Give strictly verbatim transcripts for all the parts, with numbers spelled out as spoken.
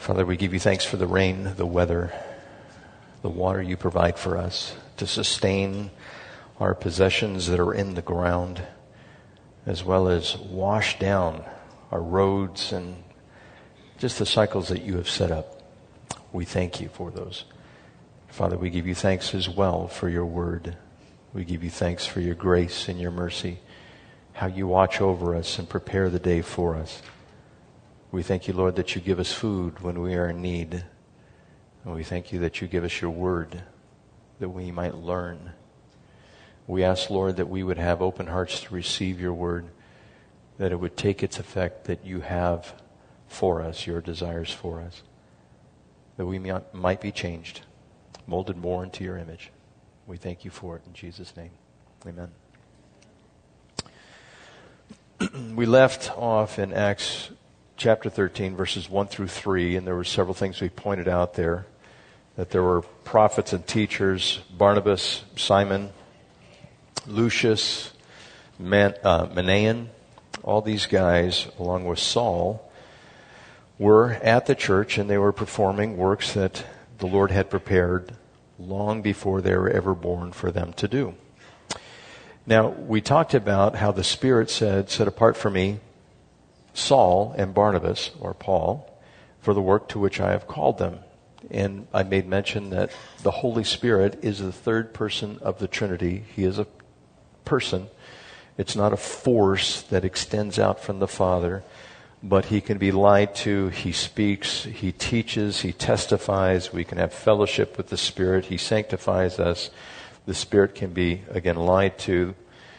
Father, we give you thanks for the rain, the weather, the water you provide for us to sustain our possessions that are in the ground, as well as wash down our roads and just the cycles that you have set up. We thank you for those. Father, we give you thanks as well for your word. We give you thanks for your grace and your mercy, how you watch over us and prepare the day for us. We thank you, Lord, that you give us food when we are in need. And we thank you that you give us your word that we might learn. We ask, Lord, that we would have open hearts to receive your word, that it would take its effect that you have for us, your desires for us, that we might be changed, molded more into your image. We thank you for it in Jesus' name. Amen. We left off in Acts chapter thirteen, verses one through three, and there were several things we pointed out there, that there were prophets and teachers, Barnabas, Simon, Lucius, Man, uh, Manaen, all these guys, along with Saul, were at the church, and they were performing works that the Lord had prepared long before they were ever born for them to do. Now, we talked about how the Spirit said, "Set apart for me Saul and Barnabas," or Paul, "for the work to which I have called them." And I made mention that the Holy Spirit is the third person of the Trinity. He is a person. It's not a force that extends out from the Father, but he can be lied to. He speaks, he teaches, he testifies. We can have fellowship with the Spirit. He sanctifies us. The Spirit can be, again, lied to.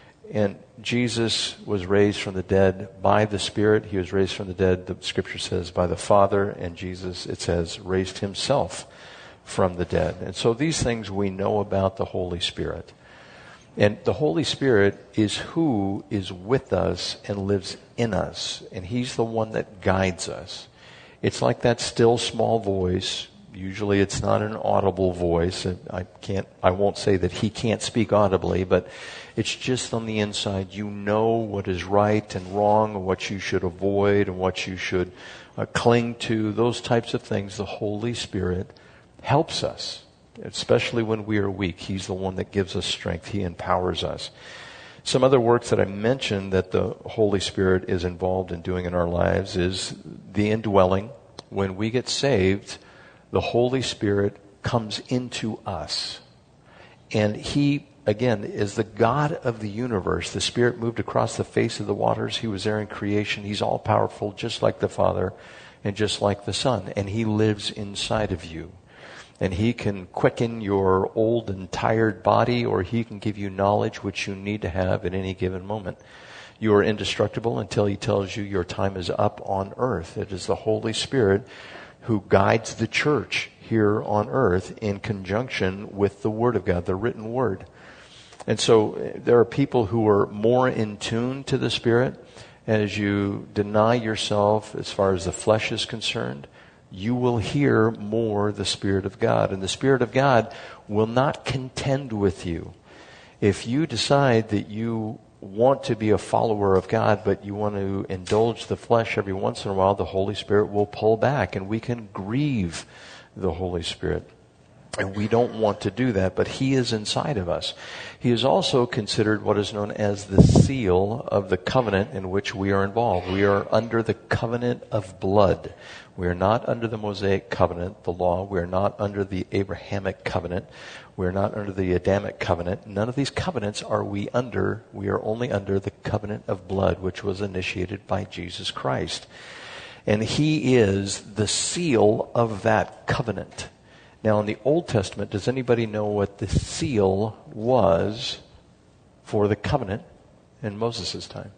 And Jesus was raised from the dead by the Spirit. He was raised from the dead, the Scripture says, by the Father. And Jesus, it says, raised himself from the dead. And so these things we know about the Holy Spirit. And the Holy Spirit is who is with us and lives in us. And he's the one that guides us. It's like that still small voice. Usually it's not an audible voice. I can't, I won't say that he can't speak audibly, but it's just on the inside. You know what is right and wrong, and what you should avoid, and what you should uh, cling to. Those types of things. The Holy Spirit helps us, especially when we are weak. He's the one that gives us strength. He empowers us. Some other works that I mentioned that the Holy Spirit is involved in doing in our lives is the indwelling. When we get saved, the Holy Spirit comes into us. And he, again, is the God of the universe. The Spirit moved across the face of the waters. He was there in creation. He's all powerful, just like the Father and just like the Son. And he lives inside of you. And he can quicken your old and tired body, or he can give you knowledge which you need to have at any given moment. You are indestructible until he tells you your time is up on earth. It is the Holy Spirit who guides the church here on earth in conjunction with the Word of God, the written Word. And so there are people who are more in tune to the Spirit. As you deny yourself as far as the flesh is concerned, you will hear more the Spirit of God. And the Spirit of God will not contend with you. If you decide that you want to be a follower of God, but you want to indulge the flesh every once in a while, the Holy Spirit will pull back, and we can grieve the Holy Spirit. And we don't want to do that, but he is inside of us. He is also considered what is known as the seal of the covenant in which we are involved. We are under the covenant of blood. We are not under the Mosaic covenant, the law. We are not under the Abrahamic covenant. We are not under the Adamic covenant. None of these covenants are we under. We are only under the covenant of blood, which was initiated by Jesus Christ. And he is the seal of that covenant. Now, in the Old Testament, does anybody know what the seal was for the covenant in Moses' time?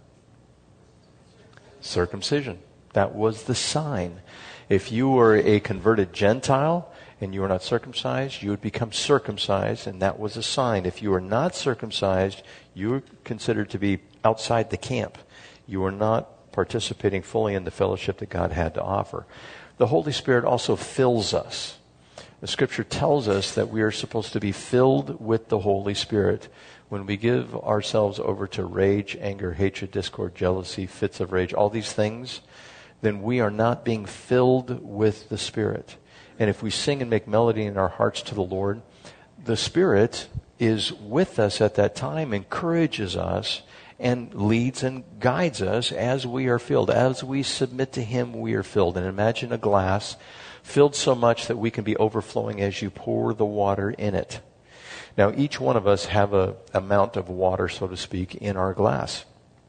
Circumcision. That was the sign. If you were a converted Gentile and you were not circumcised, you would become circumcised, and that was a sign. If you were not circumcised, you were considered to be outside the camp. You were not participating fully in the fellowship that God had to offer. The Holy Spirit also fills us. The Scripture tells us that we are supposed to be filled with the Holy Spirit. When we give ourselves over to rage, anger, hatred, discord, jealousy, fits of rage, all these things, then we are not being filled with the Spirit. And if we sing and make melody in our hearts to the Lord, the Spirit is with us at that time, encourages us, and leads and guides us as we are filled. As we submit to Him, we are filled. And imagine a glass filled so much that we can be overflowing as you pour the water in it. Now, each one of us have a amount of water, so to speak, in our glass.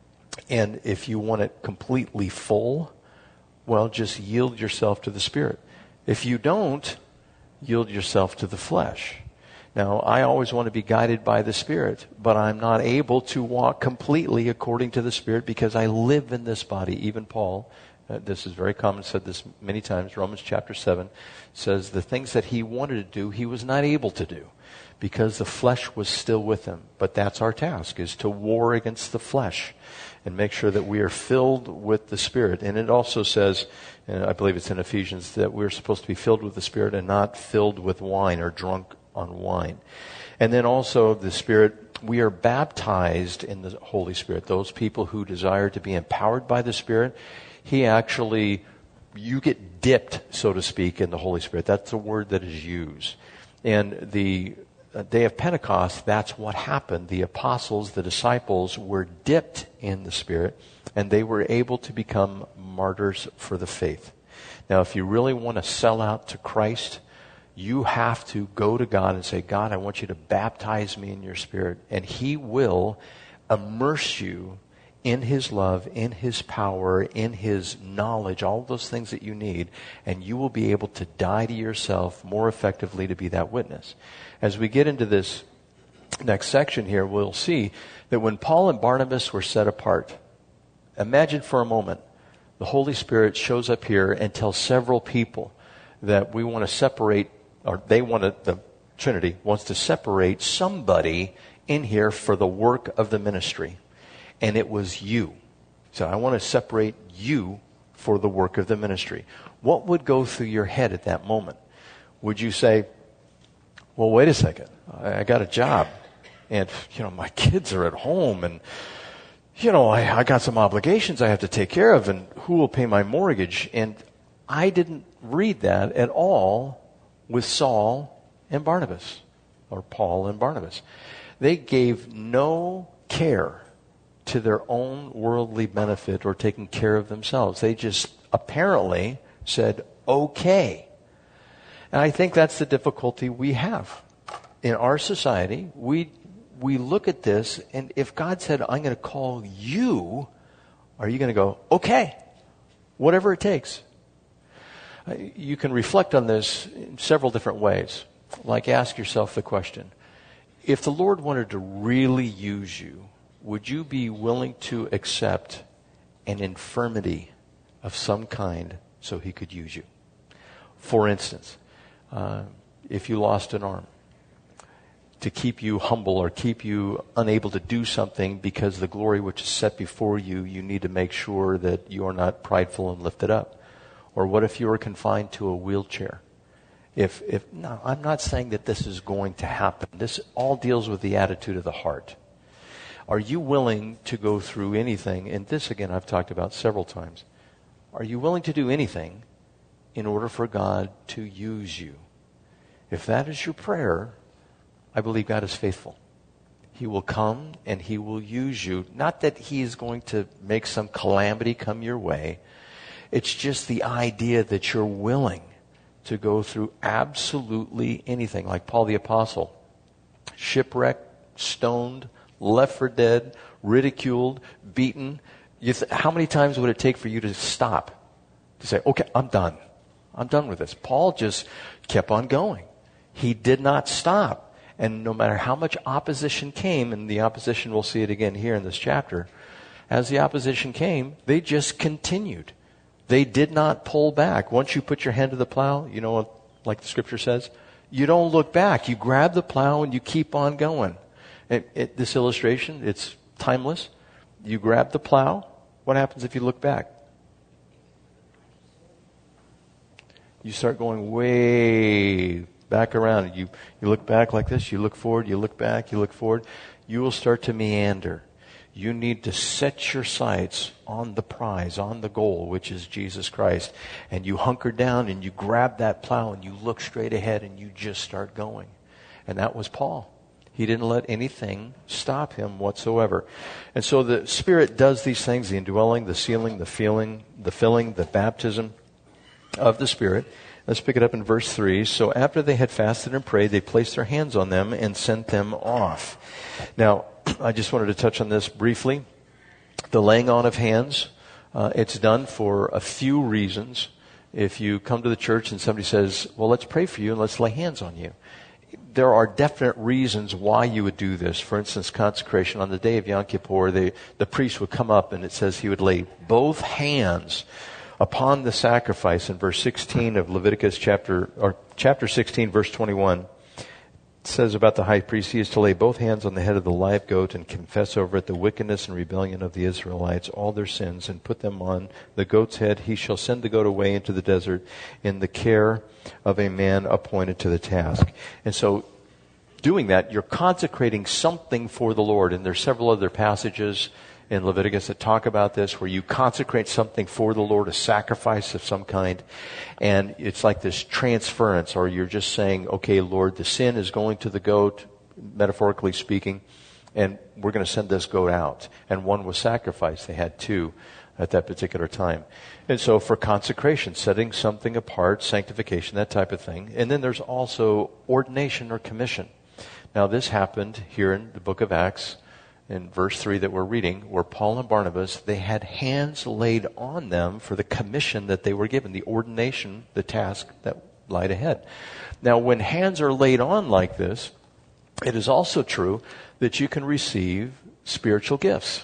And if you want it completely full, well, just yield yourself to the Spirit. If you don't, yield yourself to the flesh. Now, I always want to be guided by the Spirit, but I'm not able to walk completely according to the Spirit because I live in this body. Even Paul, uh, this is very common, said this many times, Romans chapter seven, says the things that he wanted to do, he was not able to do because the flesh was still with him. But that's our task, is to war against the flesh and make sure that we are filled with the Spirit. And it also says, and I believe it's in Ephesians, that we're supposed to be filled with the Spirit and not filled with wine or drunk on wine. And then also the Spirit, we are baptized in the Holy Spirit. Those people who desire to be empowered by the Spirit, He actually, you get dipped, so to speak, in the Holy Spirit. That's the word that is used. And the day of Pentecost, that's what happened. The apostles, the disciples were dipped in the Spirit, and they were able to become martyrs for the faith. Now, if you really want to sell out to Christ, you have to go to God and say, God, I want you to baptize me in your Spirit. And He will immerse you in His love, in His power, in His knowledge, all those things that you need. And you will be able to die to yourself more effectively to be that witness. As we get into this next section here, we'll see that when Paul and Barnabas were set apart, imagine for a moment, the Holy Spirit shows up here and tells several people that we want to separate, or they want to, the Trinity wants to separate somebody in here for the work of the ministry. And it was you. So I want to separate you for the work of the ministry. What would go through your head at that moment? Would you say, well, wait a second, I, I got a job and, you know, my kids are at home and, you know, I, I got some obligations I have to take care of, and who will pay my mortgage? And I didn't read that at all with Saul and Barnabas, or Paul and Barnabas. They gave no care to their own worldly benefit or taking care of themselves. They just apparently said, okay. And I think that's the difficulty we have. In our society, we we look at this, and if God said, I'm going to call you, are you going to go, okay, whatever it takes? You can reflect on this in several different ways. Like, ask yourself the question, if the Lord wanted to really use you, would you be willing to accept an infirmity of some kind so He could use you? For instance, uh, if you lost an arm, to keep you humble or keep you unable to do something because the glory which is set before you, you need to make sure that you are not prideful and lifted up. Or what if you were confined to a wheelchair? If, if, no, I'm not saying that this is going to happen. This all deals with the attitude of the heart. Are you willing to go through anything? And this, again, I've talked about several times. Are you willing to do anything in order for God to use you? If that is your prayer, I believe God is faithful. He will come and He will use you. Not that He is going to make some calamity come your way. It's just the idea that you're willing to go through absolutely anything. Like Paul the Apostle, shipwrecked, stoned, left for dead, ridiculed, beaten. You th- how many times would it take for you to stop? To say, okay, I'm done. I'm done with this. Paul just kept on going. He did not stop. And no matter how much opposition came, and the opposition, we'll see it again here in this chapter, as the opposition came, they just continued. They did not pull back. Once you put your hand to the plow, you know what, like the scripture says, you don't look back. You grab the plow and you keep on going. It, it, this illustration, it's timeless. You grab the plow. What happens if you look back? You start going way back around. You, you look back like this. You look forward. You look back. You look forward. You will start to meander. You need to set your sights on the prize, on the goal, which is Jesus Christ. And you hunker down and you grab that plow and you look straight ahead and you just start going. And that was Paul. He didn't let anything stop him whatsoever. And so the Spirit does these things, the indwelling, the sealing, the feeling, the filling, the baptism of the Spirit. Let's pick it up in verse three. So after they had fasted and prayed, they placed their hands on them and sent them off. Now, I just wanted to touch on this briefly. The laying on of hands, uh, it's done for a few reasons. If you come to the church and somebody says, well, let's pray for you and let's lay hands on you. There are definite reasons why you would do this. For instance, consecration. On the day of Yom Kippur, they, the priest would come up and it says he would lay both hands upon the sacrifice. In verse sixteen of Leviticus chapter, or chapter sixteen, verse twenty-one, it says about the high priest, he is to lay both hands on the head of the live goat and confess over it the wickedness and rebellion of the Israelites, all their sins, and put them on the goat's head. He shall send the goat away into the desert in the care of a man appointed to the task. And so, doing that, you're consecrating something for the Lord. And there's several other passages in Leviticus that talk about this, where you consecrate something for the Lord, a sacrifice of some kind. And it's like this transference, or you're just saying, okay, Lord, the sin is going to the goat, metaphorically speaking, and we're going to send this goat out. And one was sacrificed. They had two at that particular time. And so for consecration, setting something apart, sanctification, that type of thing. And then there's also ordination or commission. Now this happened here in the book of Acts, in verse three that we're reading, where Paul and Barnabas, they had hands laid on them for the commission that they were given, the ordination, the task that lied ahead. Now, when hands are laid on like this, it is also true that you can receive spiritual gifts.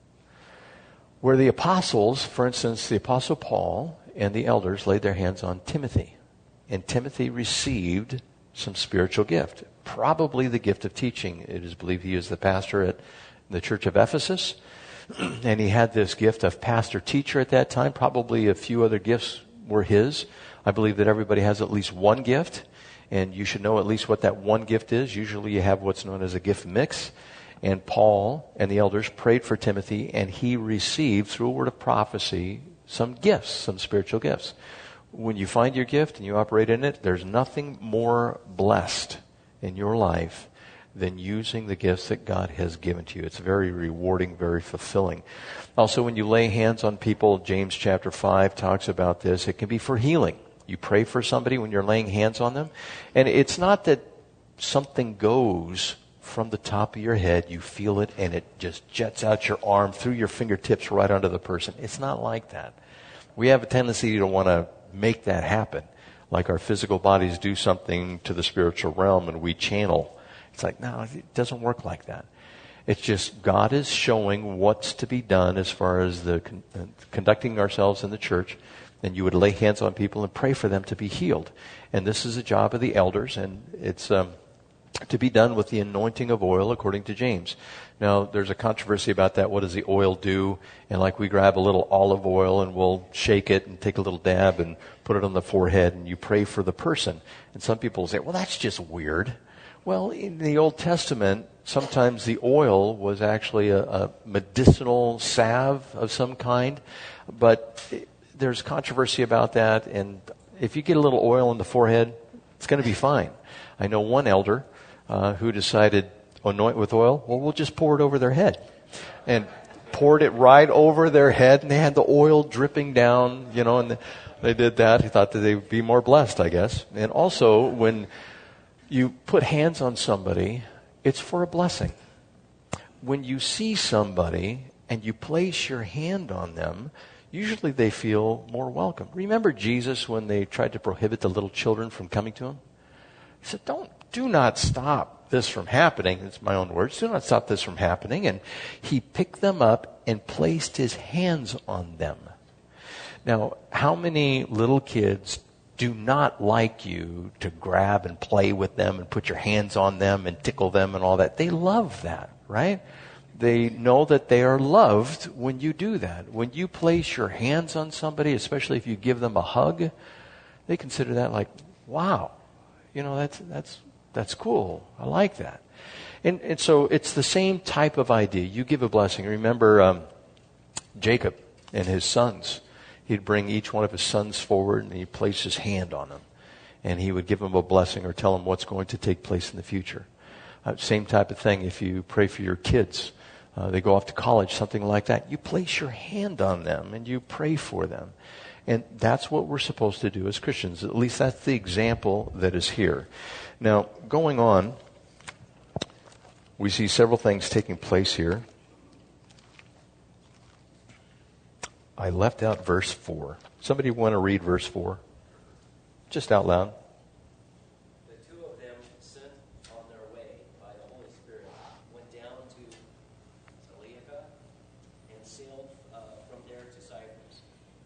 Where the apostles, for instance, the apostle Paul and the elders laid their hands on Timothy, and Timothy received some spiritual gift, probably the gift of teaching. It is believed he was the pastor at the church of Ephesus, and he had this gift of pastor-teacher at that time. Probably a few other gifts were his. I believe that everybody has at least one gift, and you should know at least what that one gift is. Usually you have what's known as a gift mix. And Paul and the elders prayed for Timothy, and he received, through a word of prophecy, some gifts, some spiritual gifts. When you find your gift and you operate in it, there's nothing more blessed in your life than using the gifts that God has given to you. It's very rewarding, very fulfilling. Also, when you lay hands on people, James chapter five talks about this. It can be for healing. You pray for somebody when you're laying hands on them. And it's not that something goes from the top of your head, you feel it, and it just jets out your arm through your fingertips right onto the person. It's not like that. We have a tendency to want to make that happen. Like our physical bodies do something to the spiritual realm and we channel. It's like, no, it doesn't work like that. It's just God is showing what's to be done as far as the con- uh, conducting ourselves in the church. And you would lay hands on people and pray for them to be healed. And this is a job of the elders, and it's um, to be done with the anointing of oil according to James. Now, there's a controversy about that. What does the oil do? And like we grab a little olive oil and we'll shake it and take a little dab and put it on the forehead and you pray for the person. And some people say, well, that's just weird. Well, in the Old Testament, sometimes the oil was actually a, a medicinal salve of some kind. But there's controversy about that. And if you get a little oil on the forehead, it's going to be fine. I know one elder uh, who decided, anoint with oil, well, we'll just pour it over their head. And poured it right over their head, and they had the oil dripping down, you know, and they did that. He thought that they would be more blessed, I guess. And also, when you put hands on somebody, it's for a blessing. When you see somebody and you place your hand on them, usually they feel more welcome. Remember Jesus when they tried to prohibit the little children from coming to him? He said, don't, do not stop this from happening. It's my own words. Do not stop this from happening. And he picked them up and placed his hands on them. Now, how many little kids do not like you to grab and play with them and put your hands on them and tickle them and all that? They love that, right? They know that they are loved when you do that. When you place your hands on somebody, especially if you give them a hug, they consider that like, wow, you know, that's that's that's cool. I like that. And, and so it's the same type of idea. You give a blessing. Remember um, Jacob and his sons. He'd bring each one of his sons forward and he'd place his hand on them. And he would give them a blessing or tell them what's going to take place in the future. Uh, same type of thing if you pray for your kids. Uh, they go off to college, something like that. You place your hand on them and you pray for them. And that's what we're supposed to do as Christians. At least that's the example that is here. Now, going on, we see several things taking place here. I left out verse four. Somebody want to read verse four? Just out loud. The two of them sent on their way by the Holy Spirit, went down to Seleucia and sailed uh, from there to Cyprus.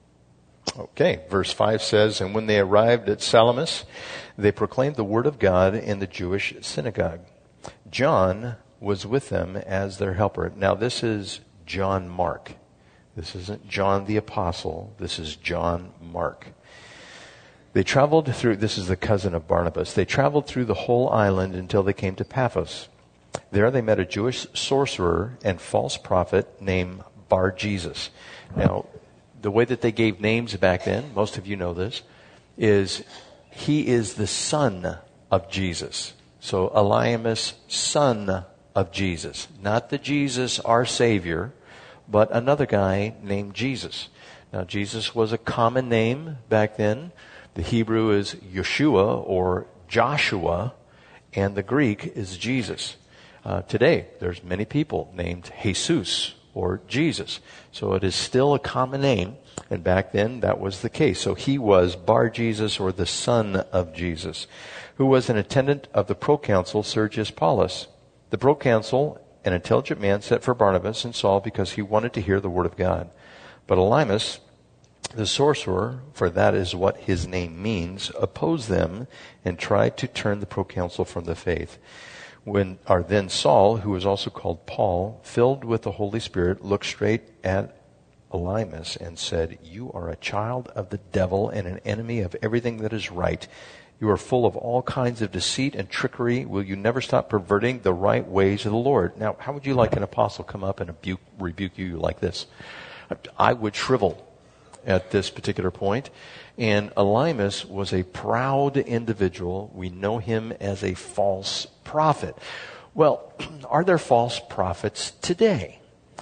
Okay, verse five says, and when they arrived at Salamis, they proclaimed the word of God in the Jewish synagogue. John was with them as their helper. Now this is John Mark. This isn't John the Apostle. This is John Mark. They traveled through, this is the cousin of Barnabas. They traveled through the whole island until they came to Paphos. There they met a Jewish sorcerer and false prophet named Bar-Jesus. Now, the way that they gave names back then, most of you know this, is he is the son of Jesus. So Elymas, son of Jesus. Not the Jesus, our Savior, but another guy named Jesus. Now, Jesus was a common name back then. The Hebrew is Yeshua or Joshua, and the Greek is Jesus. Uh, today, there's many people named Jesus or Jesus. So it is still a common name, and back then that was the case. So he was Bar-Jesus, or the son of Jesus, who was an attendant of the proconsul Sergius Paulus. The proconsul, an intelligent man, sent for Barnabas and Saul because he wanted to hear the word of God. But Elymas, the sorcerer, for that is what his name means, opposed them and tried to turn the proconsul from the faith. When our then Saul, who was also called Paul, filled with the Holy Spirit, looked straight at Elymas and said, "You are a child of the devil and an enemy of everything that is right. You are full of all kinds of deceit and trickery. Will you never stop perverting the right ways of the Lord?" Now, how would you like an apostle come up and rebuke, rebuke you like this? I would shrivel at this particular point. And Elymas was a proud individual. We know him as a false prophet. Well, are there false prophets today?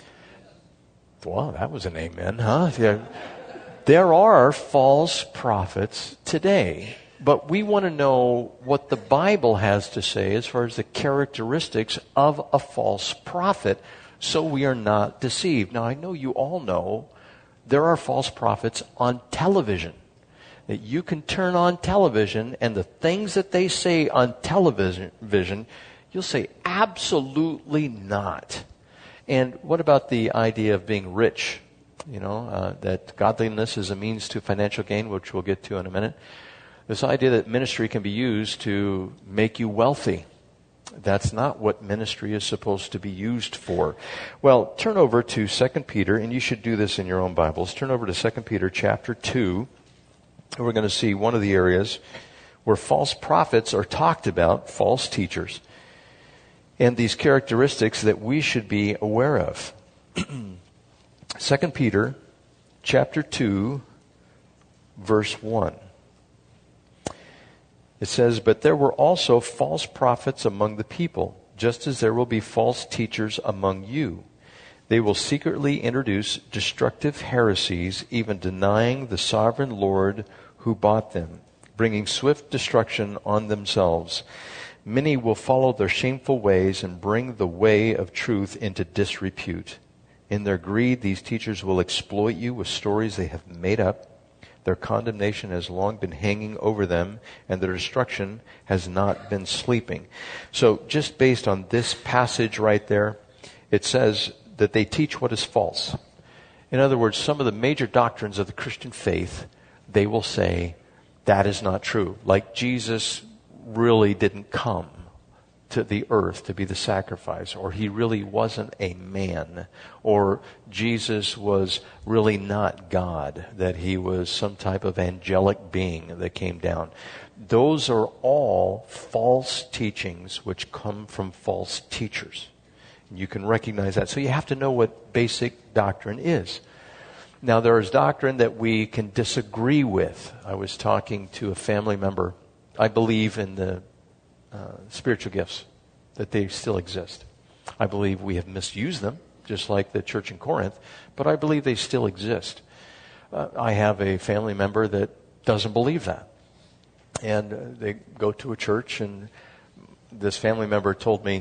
Well, that was an amen, huh? Yeah. There are false prophets today. But we want to know what the Bible has to say as far as the characteristics of a false prophet, so we are not deceived. Now, I know you all know there are false prophets on television. That you can turn on television, and the things that they say on television, vision, you'll say, absolutely not. And what about the idea of being rich? You know, uh, that godliness is a means to financial gain, which we'll get to in a minute. This idea that ministry can be used to make you wealthy. That's not what ministry is supposed to be used for. Well, turn over to Second Peter, and you should do this in your own Bibles. Turn over to Second Peter chapter two. And we're going to see one of the areas where false prophets are talked about, false teachers, and these characteristics that we should be aware of. Second Peter chapter two, verse one. It says, "But there were also false prophets among the people, just as there will be false teachers among you. They will secretly introduce destructive heresies, even denying the sovereign Lord who bought them, bringing swift destruction on themselves. Many will follow their shameful ways and bring the way of truth into disrepute. In their greed, these teachers will exploit you with stories they have made up. Their condemnation has long been hanging over them, and their destruction has not been sleeping." So just based on this passage right there, it says that they teach what is false. In other words, some of the major doctrines of the Christian faith, they will say, that is not true. Like Jesus really didn't come. to the earth to be the sacrifice, or he really wasn't a man, or Jesus was really not God, that he was some type of angelic being that came down. Those are all false teachings which come from false teachers. You can recognize that. So you have to know what basic doctrine is. Now, there is doctrine that we can disagree with. I was talking to a family member. I believe in the uh, spiritual gifts, that they still exist. I believe we have misused them, just like the church in Corinth, but I believe they still exist. Uh, I have a family member that doesn't believe that. And uh, they go to a church, and this family member told me,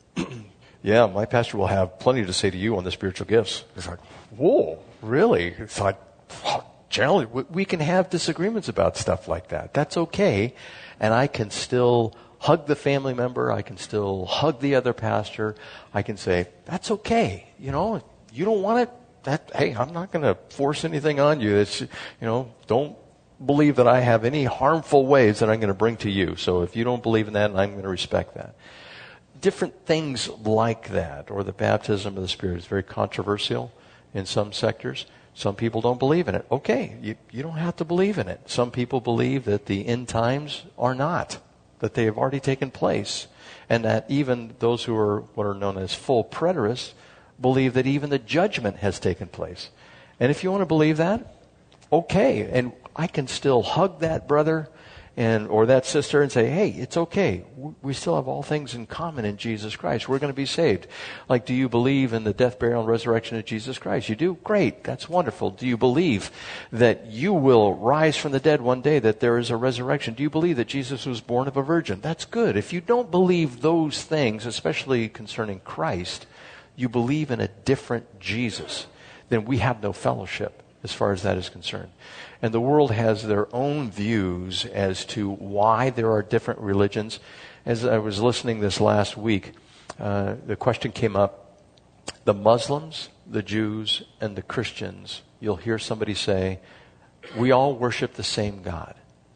yeah, my pastor will have plenty to say to you on the spiritual gifts. It's like, whoa, really? It's like, generally, we can have disagreements about stuff like that. That's okay. And I can still hug the family member. I can still hug the other pastor. I can say, that's okay. You know, you don't want it. That, hey, I'm not going to force anything on you. It's, you know, don't believe that I have any harmful ways that I'm going to bring to you. So if you don't believe in that, I'm going to respect that. Different things like that, or the baptism of the Spirit is very controversial in some sectors. Some people don't believe in it. Okay, you, you don't have to believe in it. Some people believe that the end times are not, that they have already taken place, and that even those who are what are known as full preterists believe that even the judgment has taken place. And if you want to believe that, okay, and I can still hug that brother and or that sister and say, hey, it's okay. We still have all things in common in Jesus Christ. We're going to be saved. Like, do you believe in the death, burial, and resurrection of Jesus Christ? You do? Great. That's wonderful. Do you believe that you will rise from the dead one day, that there is a resurrection? Do you believe that Jesus was born of a virgin? That's good. If you don't believe those things, especially concerning Christ, you believe in a different Jesus, then we have no fellowship as far as that is concerned. And the world has their own views as to why there are different religions. As I was listening this last week, uh, the question came up, the Muslims, the Jews, and the Christians, you'll hear somebody say, we all worship the same God.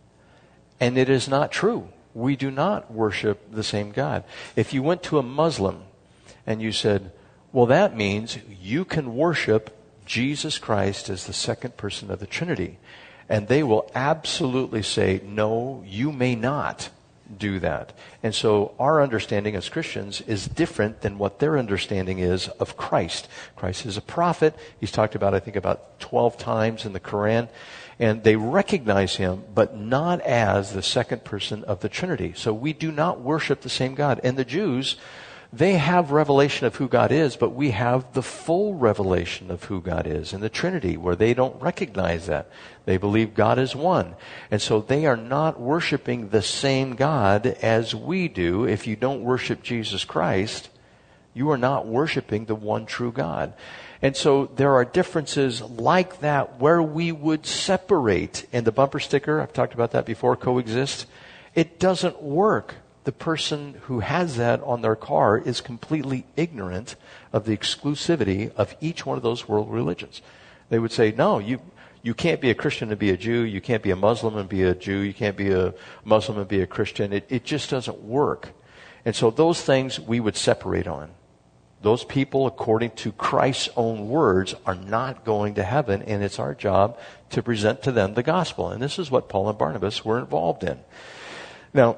And it is not true. We do not worship the same God. If you went to a Muslim and you said, well, that means you can worship Jesus Christ as the second person of the Trinity. And they will absolutely say, no, you may not do that. And so our understanding as Christians is different than what their understanding is of Christ. Christ is a prophet. He's talked about, I think, about twelve times in the Quran. And they recognize him, but not as the second person of the Trinity. So we do not worship the same God. And the Jews, they have revelation of who God is, but we have the full revelation of who God is in the Trinity, where they don't recognize that. They believe God is one. And so they are not worshiping the same God as we do. If you don't worship Jesus Christ, you are not worshiping the one true God. And so there are differences like that where we would separate. And the bumper sticker, I've talked about that before, coexist. It doesn't work. The person who has that on their car is completely ignorant of the exclusivity of each one of those world religions. They would say, no, you you can't be a Christian and be a Jew. You can't be a Muslim and be a Jew. You can't be a Muslim and be a Christian. It, it just doesn't work. And so those things we would separate on. Those people, according to Christ's own words, are not going to heaven, and it's our job to present to them the gospel. And this is what Paul and Barnabas were involved in. Now,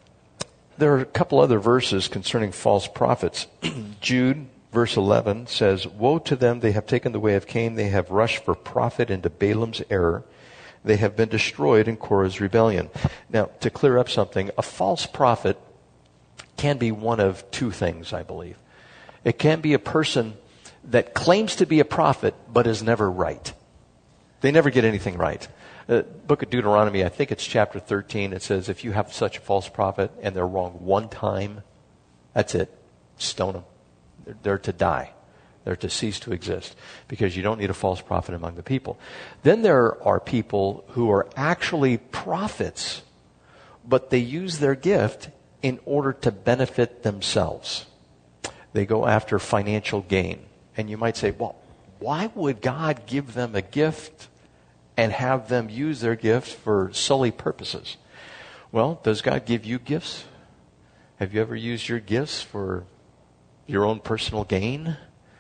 there are a couple other verses concerning false prophets. Jude, verse eleven, says, woe to them, they have taken the way of Cain. They have rushed for profit into Balaam's error. They have been destroyed in Korah's rebellion. Now, to clear up something, a false prophet can be one of two things, I believe. It can be a person that claims to be a prophet, but is never right. They never get anything right. The book of Deuteronomy, I think it's chapter thirteen, it says, if you have such a false prophet and they're wrong one time, that's it. Stone them. They're, they're to die. They're to cease to exist, because you don't need a false prophet among the people. Then there are people who are actually prophets, but they use their gift in order to benefit themselves. They go after financial gain. And you might say, well, why would God give them a gift and have them use their gifts for silly purposes? Well, does God give you gifts? Have you ever used your gifts for your own personal gain?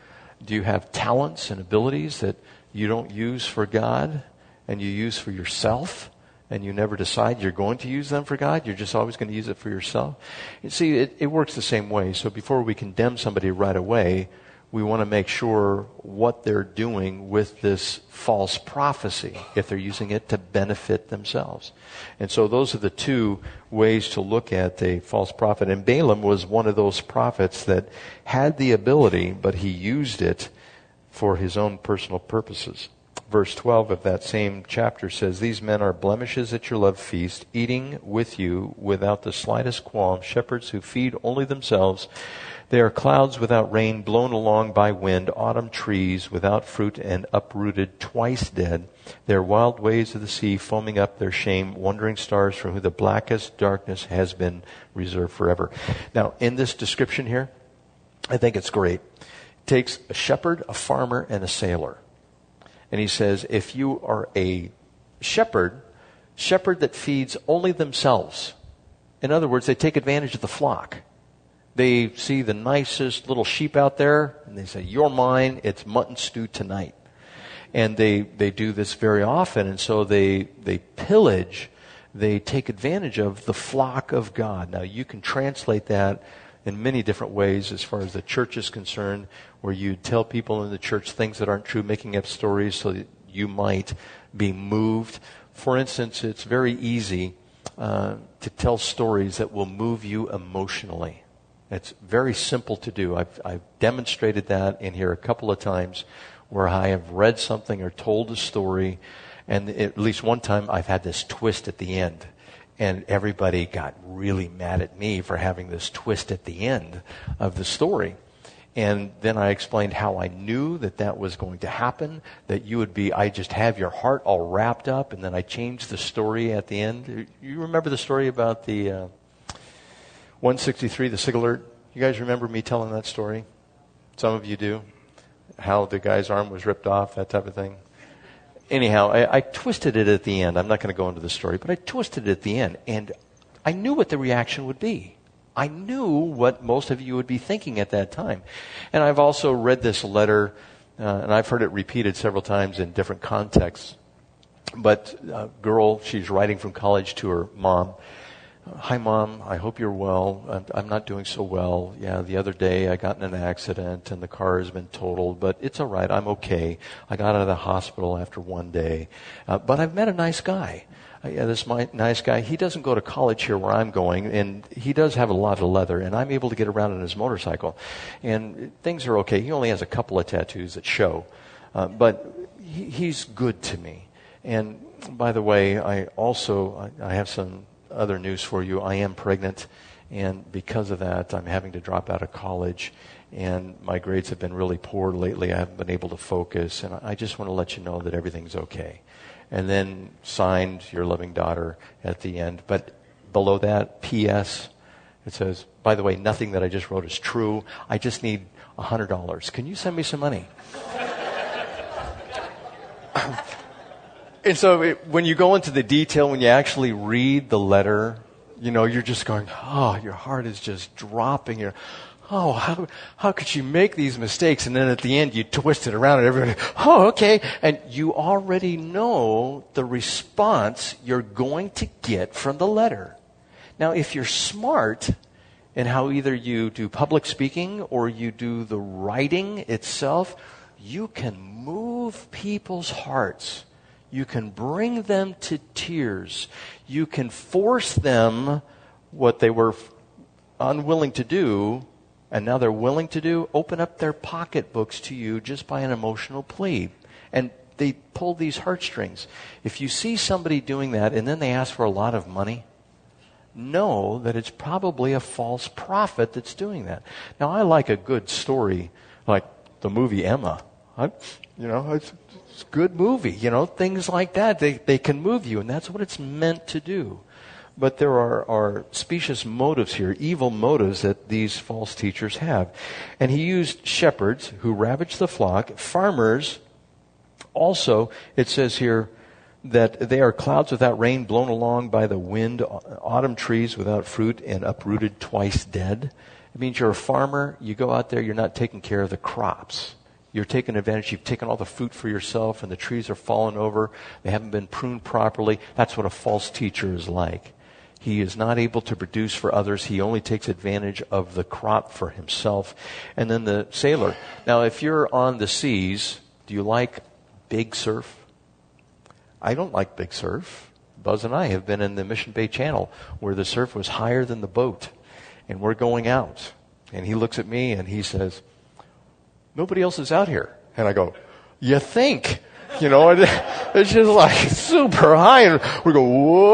Do you have talents and abilities that you don't use for God and you use for yourself, and you never decide you're going to use them for God? You're just always going to use it for yourself? You see, it, it works the same way. So before we condemn somebody right away, we want to make sure what they're doing with this false prophecy, if they're using it to benefit themselves. And so those are the two ways to look at a false prophet. And Balaam was one of those prophets that had the ability, but he used it for his own personal purposes. Verse twelve of that same chapter says, "These men are blemishes at your love feast, eating with you without the slightest qualm, shepherds who feed only themselves. They are clouds without rain, blown along by wind, autumn trees without fruit and uprooted, twice dead. They are wild waves of the sea, foaming up their shame, wandering stars from whom the blackest darkness has been reserved forever." Now, in this description here, I think it's great. It takes a shepherd, a farmer, and a sailor. And he says, if you are a shepherd, shepherd that feeds only themselves. In other words, they take advantage of the flock. They see the nicest little sheep out there, and they say, "You're mine, it's mutton stew tonight." And they, they do this very often, and so they, they pillage, they take advantage of the flock of God. Now, you can translate that in many different ways as far as the church is concerned, where you tell people in the church things that aren't true, making up stories so that you might be moved. For instance, it's very easy uh, to tell stories that will move you emotionally. It's very simple to do. I've, I've demonstrated that in here a couple of times where I have read something or told a story, and at least one time I've had this twist at the end. And everybody got really mad at me for having this twist at the end of the story. And then I explained how I knew that that was going to happen, that you would be, I just have your heart all wrapped up, and then I changed the story at the end. You remember the story about the uh, one sixty-three, the SIG alert? You guys remember me telling that story? Some of you do. How the guy's arm was ripped off, that type of thing. Anyhow, I, I twisted it at the end. I'm not going to go into the story, but I twisted it at the end. And I knew what the reaction would be. I knew what most of you would be thinking at that time. And I've also read this letter, uh, and I've heard it repeated several times in different contexts. But a girl, she's writing from college to her mom. "Hi, Mom, I hope you're well. I'm, I'm not doing so well. Yeah, the other day I got in an accident and the car has been totaled, but it's all right. I'm okay. I got out of the hospital after one day. Uh, but I've met a nice guy. Uh, yeah, this my, nice guy, he doesn't go to college here where I'm going, and he does have a lot of leather, and I'm able to get around on his motorcycle. And things are okay. He only has a couple of tattoos that show. Uh, but he, he's good to me. And by the way, I also, I, I have some other news for you. I am pregnant, and because of that, I'm having to drop out of college, and my grades have been really poor lately. I haven't been able to focus, and I just want to let you know that everything's okay." And then signed, "Your loving daughter," at the end. But below that, P S, it says, "By the way, nothing that I just wrote is true. I just need one hundred dollars. Can you send me some money?" And so it, when you go into the detail, when you actually read the letter, you know, you're just going, oh, your heart is just dropping. You're, oh, how how could she make these mistakes? And then at the end, you twist it around and everybody, oh, okay. And you already know the response you're going to get from the letter. Now, if you're smart in how either you do public speaking or you do the writing itself, you can move people's hearts. You can bring them to tears. You can force them what they were unwilling to do, and now they're willing to do, open up their pocketbooks to you just by an emotional plea. And they pull these heartstrings. If you see somebody doing that and then they ask for a lot of money, know that it's probably a false prophet that's doing that. Now, I like a good story, like the movie Emma. I, you know, it's, it's a good movie. You know, things like that, they, they can move you, and that's what it's meant to do. But there are, are specious motives here, evil motives that these false teachers have. And he used shepherds who ravaged the flock, farmers also, it says here, that they are clouds without rain, blown along by the wind, autumn trees without fruit, and uprooted twice dead. It means you're a farmer, you go out there, you're not taking care of the crops. You're taking advantage, you've taken all the fruit for yourself, and the trees are falling over, they haven't been pruned properly. That's what a false teacher is like. He is not able to produce for others. He only takes advantage of the crop for himself. And then the sailor. Now, if you're on the seas, do you like big surf? I don't like big surf. Buzz and I have been in the Mission Bay Channel where the surf was higher than the boat. And we're going out. And he looks at me and he says, nobody else is out here. And I go, you think? You know, it's just like super high. And we go,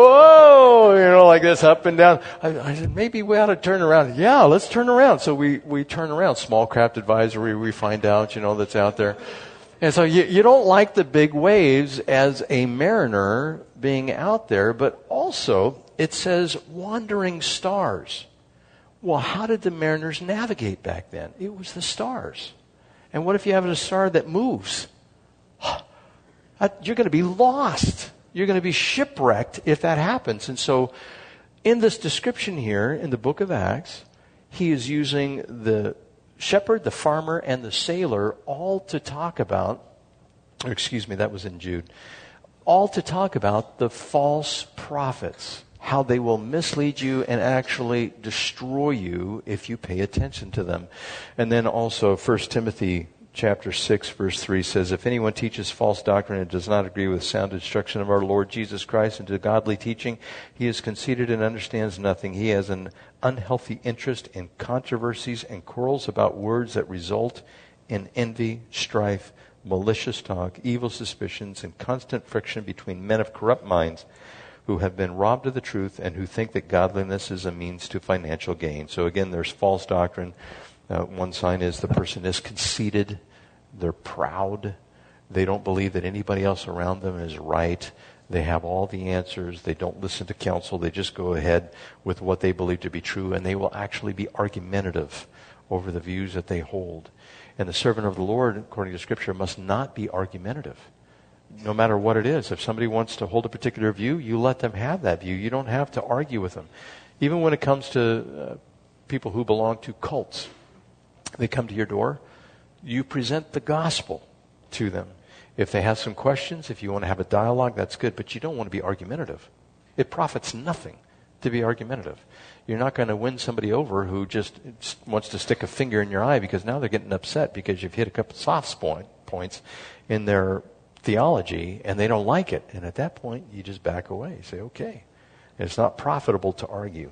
whoa, you know, like this up and down. I, I said, maybe we ought to turn around. Yeah, let's turn around. So we, we turn around. Small craft advisory, we find out, you know, that's out there. And so you, you don't like the big waves as a mariner being out there, but also it says wandering stars. Well, how did the mariners navigate back then? It was the stars. And what if you have a star that moves? You're going to be lost. You're going to be shipwrecked if that happens. And so in this description here in the book of Acts, he is using the shepherd, the farmer, and the sailor all to talk about, or excuse me, that was in Jude, all to talk about the false prophets, how they will mislead you and actually destroy you if you pay attention to them. And then also First Timothy chapter six, verse three says, if anyone teaches false doctrine and does not agree with sound instruction of our Lord Jesus Christ and to godly teaching, he is conceited and understands nothing. He has an unhealthy interest in controversies and quarrels about words that result in envy, strife, malicious talk, evil suspicions, and constant friction between men of corrupt minds who have been robbed of the truth and who think that godliness is a means to financial gain. So again, there's false doctrine. Uh, one sign is the person is conceited. They're proud. They don't believe that anybody else around them is right. They have all the answers. They don't listen to counsel. They just go ahead with what they believe to be true, and they will actually be argumentative over the views that they hold. And the servant of the Lord, according to Scripture, must not be argumentative, no matter what it is. If somebody wants to hold a particular view, you let them have that view. You don't have to argue with them. Even when it comes to uh, people who belong to cults, they come to your door, you present the gospel to them. If they have some questions, if you want to have a dialogue, that's good, but you don't want to be argumentative. It profits nothing to be argumentative. You're not going to win somebody over who just wants to stick a finger in your eye because now they're getting upset because you've hit a couple soft point, points in their theology and they don't like it. And at that point, you just back away. You say, okay. And it's not profitable to argue.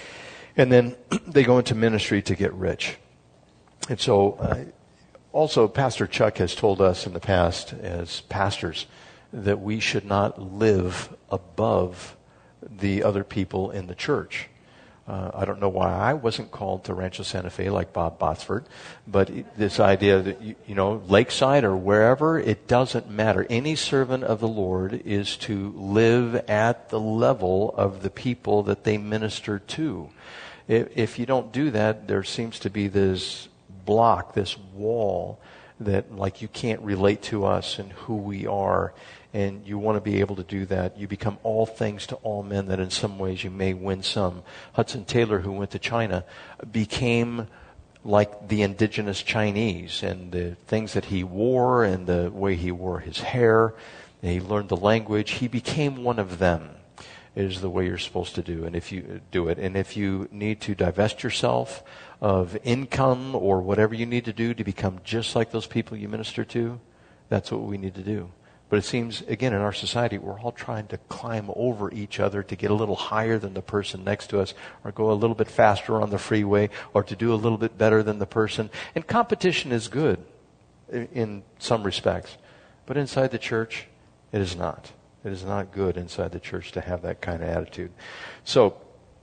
And then they go into ministry to get rich. And so, uh, also, Pastor Chuck has told us in the past as pastors that we should not live above the other people in the church. Uh, I don't know why I wasn't called to Rancho Santa Fe like Bob Botsford, but this idea that, you, you know, Lakeside or wherever, it doesn't matter. Any servant of the Lord is to live at the level of the people that they minister to. If, if you don't do that, there seems to be this block, this wall that like you can't relate to us and who we are, and you want to be able to do that. You become all things to all men, that in some ways you may win some. Hudson Taylor, who went to China, became like the indigenous Chinese, and the things that he wore and the way he wore his hair, and he learned the language. He became one of them. It is the way you're supposed to do, and if you do it, and if you need to divest yourself of income or whatever you need to do to become just like those people you minister to, that's what we need to do. But it seems, again, in our society, we're all trying to climb over each other to get a little higher than the person next to us, or go a little bit faster on the freeway, or to do a little bit better than the person. And competition is good in some respects, but inside the church, it is not. It is not good inside the church to have that kind of attitude. So,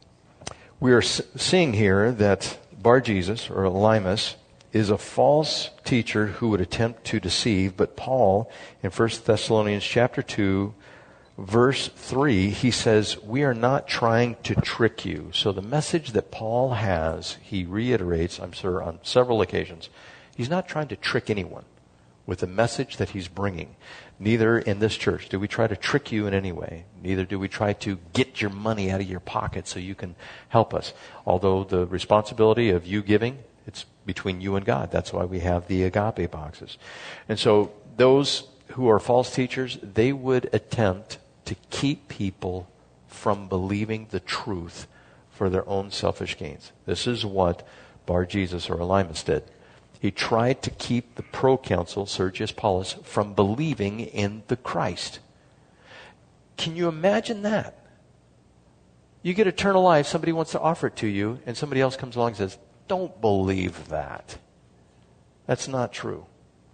we are seeing here that Bar-Jesus, or Elymas, is a false teacher who would attempt to deceive. But Paul, in First Thessalonians chapter two, verse three, he says, we are not trying to trick you. So the message that Paul has, he reiterates, I'm sure, on several occasions. He's not trying to trick anyone with the message that he's bringing. Neither in this church do we try to trick you in any way. Neither do we try to get your money out of your pocket so you can help us. Although the responsibility of you giving, it's between you and God. That's why we have the agape boxes. And so those who are false teachers, they would attempt to keep people from believing the truth for their own selfish gains. This is what Bar Jesus or Elymas did. He tried to keep the proconsul, Sergius Paulus, from believing in the Christ. Can you imagine that? You get eternal life, somebody wants to offer it to you, and somebody else comes along and says, don't believe that. That's not true.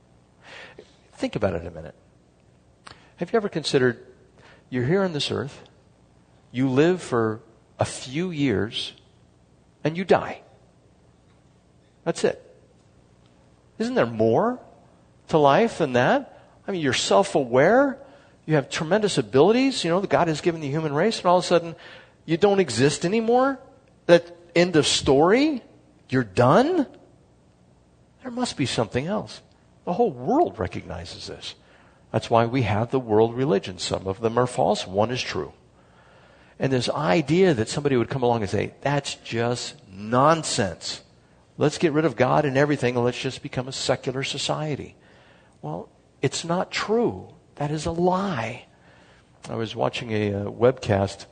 Think about it a minute. Have you ever considered, you're here on this earth, you live for a few years, and you die. That's it. Isn't there more to life than that? I mean, you're self-aware. You have tremendous abilities. You know, God has given the human race, and all of a sudden, you don't exist anymore? That end of story? You're done? There must be something else. The whole world recognizes this. That's why we have the world religions. Some of them are false. One is true. And this idea that somebody would come along and say, that's just nonsense. Let's get rid of God and everything and let's just become a secular society. Well, it's not true. That is a lie. I was watching a, uh webcast.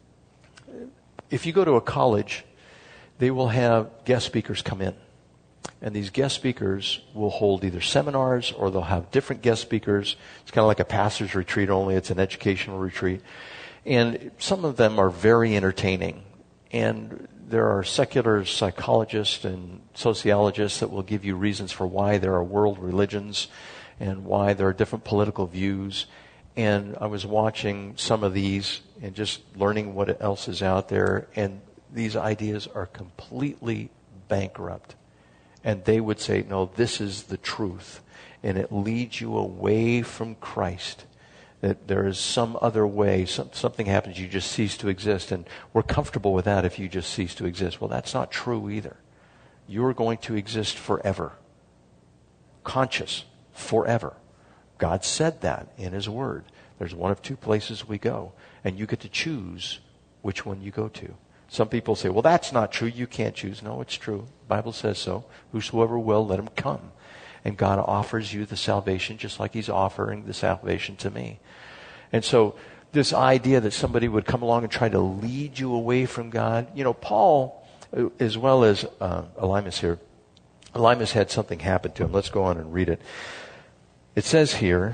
If you go to a college, they will have guest speakers come in. And these guest speakers will hold either seminars or they'll have different guest speakers. It's kind of like a pastor's retreat, only it's an educational retreat. And some of them are very entertaining. And there are secular psychologists and sociologists that will give you reasons for why there are world religions and why there are different political views. And I was watching some of these and just learning what else is out there. And these ideas are completely bankrupt. And they would say, no, this is the truth. And it leads you away from Christ. That there is some other way, some, something happens, you just cease to exist. And we're comfortable with that if you just cease to exist. Well, that's not true either. You're going to exist forever. Conscious, forever. God said that in His Word. There's one of two places we go. And you get to choose which one you go to. Some people say, well, that's not true. You can't choose. No, it's true. The Bible says so. Whosoever will, let him come. And God offers you the salvation just like He's offering the salvation to me. And so this idea that somebody would come along and try to lead you away from God. You know, Paul, as well as uh, Elymas here, Elymas had something happen to him. Let's go on and read it. It says here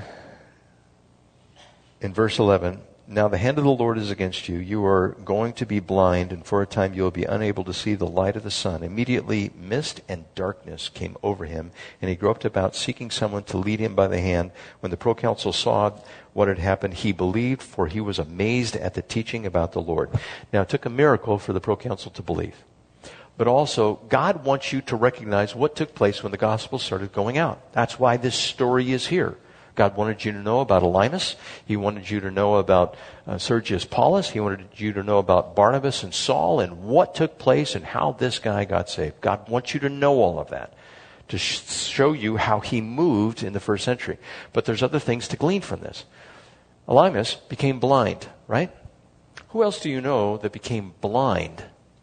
in verse eleven, now the hand of the Lord is against you. You are going to be blind, and for a time you will be unable to see the light of the sun. Immediately mist and darkness came over him, and he groped about, seeking someone to lead him by the hand. When the proconsul saw what had happened, he believed, for he was amazed at the teaching about the Lord. Now it took a miracle for the proconsul to believe. But also, God wants you to recognize what took place when the gospel started going out. That's why this story is here. God wanted you to know about Elymas. He wanted you to know about uh, Sergius Paulus. He wanted you to know about Barnabas and Saul and what took place and how this guy got saved. God wants you to know all of that to sh- show you how He moved in the first century. But there's other things to glean from this. Elymas became blind, right? Who else do you know that became blind?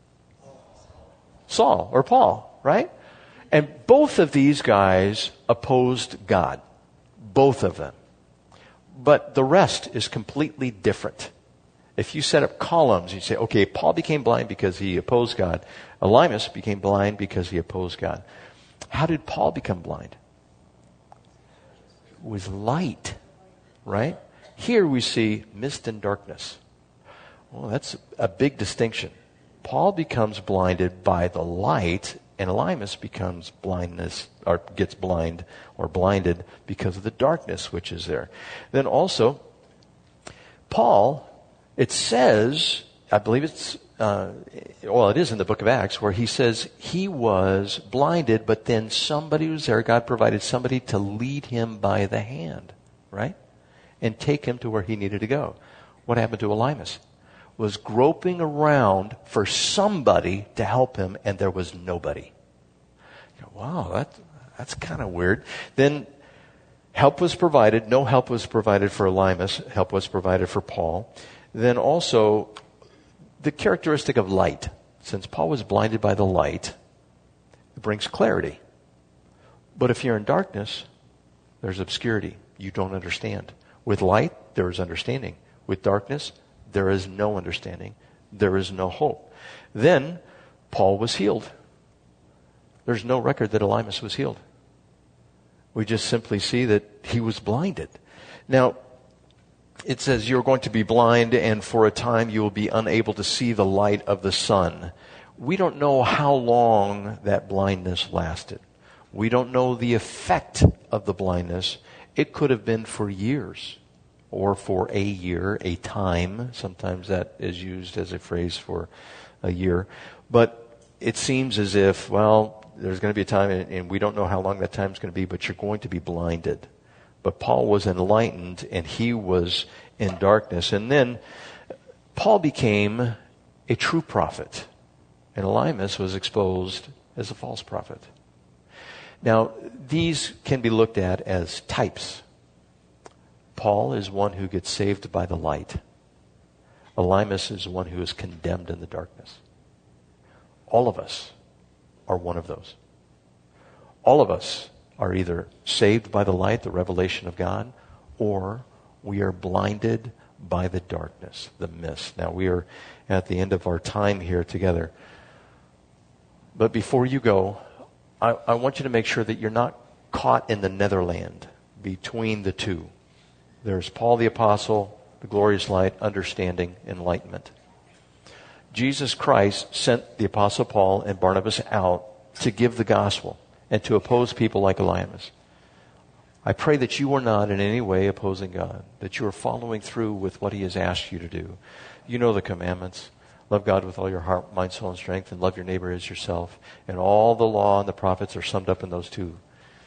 Saul or Paul, right? And both of these guys opposed God. Both of them. But the rest is completely different. If you set up columns, you say, okay, Paul became blind because he opposed God. Elymas became blind because he opposed God. How did Paul become blind? It was light, right? Here we see mist and darkness. Well, that's a big distinction. Paul becomes blinded by the light, and Elymas becomes blindness, or gets blind or blinded because of the darkness which is there. Then also, Paul, it says, I believe it's, uh, well, it is in the book of Acts, where he says he was blinded, but then somebody was there, God provided somebody to lead him by the hand, right? And take him to where he needed to go. What happened to Elymas? Was groping around for somebody to help him, and there was nobody. Wow, that, that's kind of weird. Then help was provided. No help was provided for Elymas. Help was provided for Paul. Then also the characteristic of light. Since Paul was blinded by the light, it brings clarity. But if you're in darkness, there's obscurity. You don't understand. With light, there is understanding. With darkness, there is no understanding. There is no hope. Then Paul was healed. There's no record that Elymas was healed. We just simply see that he was blinded. Now, it says you're going to be blind and for a time you will be unable to see the light of the sun. We don't know how long that blindness lasted. We don't know the effect of the blindness. It could have been for years or for a year, a time. Sometimes that is used as a phrase for a year. But it seems as if, well, there's going to be a time, and, and we don't know how long that time is going to be, but you're going to be blinded. But Paul was enlightened, and he was in darkness. And then Paul became a true prophet, and Elymas was exposed as a false prophet. Now, these can be looked at as types. Paul is one who gets saved by the light. Elymas is one who is condemned in the darkness. All of us are one of those. All of us are either saved by the light, the revelation of God, or we are blinded by the darkness, the mist. Now, we are at the end of our time here together. But before you go, I, I want you to make sure that you're not caught in the netherland between the two. There's Paul the Apostle, the glorious light, understanding, enlightenment. Jesus Christ sent the Apostle Paul and Barnabas out to give the gospel and to oppose people like Elymas. I pray that you are not in any way opposing God, that you are following through with what He has asked you to do. You know the commandments. Love God with all your heart, mind, soul, and strength, and love your neighbor as yourself. And all the law and the prophets are summed up in those two.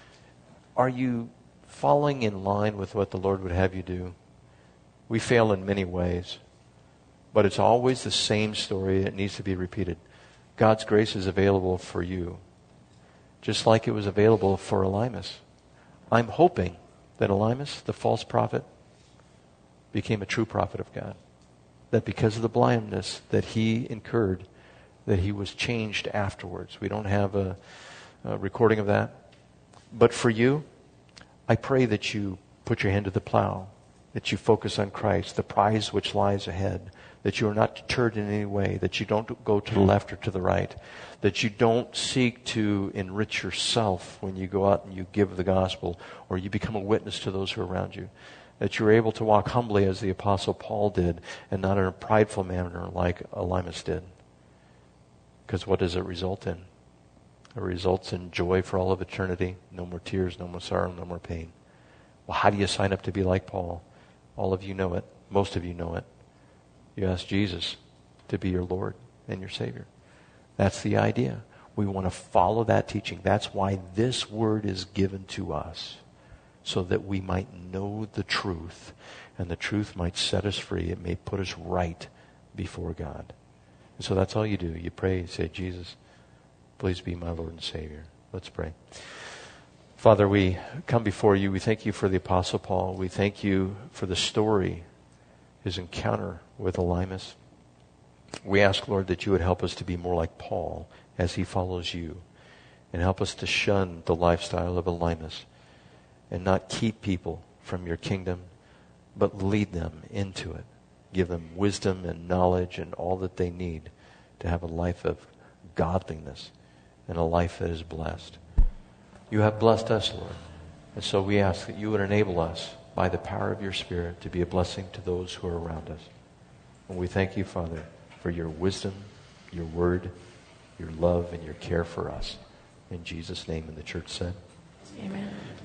Are you falling in line with what the Lord would have you do? We fail in many ways, but it's always the same story. It needs to be repeated. God's grace is available for you, just like it was available for Elymas. I'm hoping that Elymas, the false prophet, became a true prophet of God. That because of the blindness that he incurred, that he was changed afterwards. We don't have a, a recording of that. But for you, I pray that you put your hand to the plow, that you focus on Christ, the prize which lies ahead, that you are not deterred in any way, that you don't go to the left or to the right, that you don't seek to enrich yourself when you go out and you give the gospel or you become a witness to those who are around you, that you're able to walk humbly as the Apostle Paul did and not in a prideful manner like Elymas did. Because what does it result in? It results in joy for all of eternity, no more tears, no more sorrow, no more pain. Well, how do you sign up to be like Paul? All of you know it. Most of you know it. You ask Jesus to be your Lord and your Savior. That's the idea. We want to follow that teaching. That's why this word is given to us, so that we might know the truth, and the truth might set us free. It may put us right before God. And so that's all you do. You pray, you say, Jesus, please be my Lord and Savior. Let's pray. Father, we come before you. We thank you for the Apostle Paul. We thank you for the story, his encounter with Elymas. We ask, Lord, that you would help us to be more like Paul as he follows you, and help us to shun the lifestyle of Elymas and not keep people from your kingdom, but lead them into it. Give them wisdom and knowledge and all that they need to have a life of godliness and a life that is blessed. You have blessed us, Lord. And so we ask that you would enable us by the power of your Spirit to be a blessing to those who are around us. And we thank you, Father, for your wisdom, your word, your love, and your care for us. In Jesus' name, and the church said, Amen.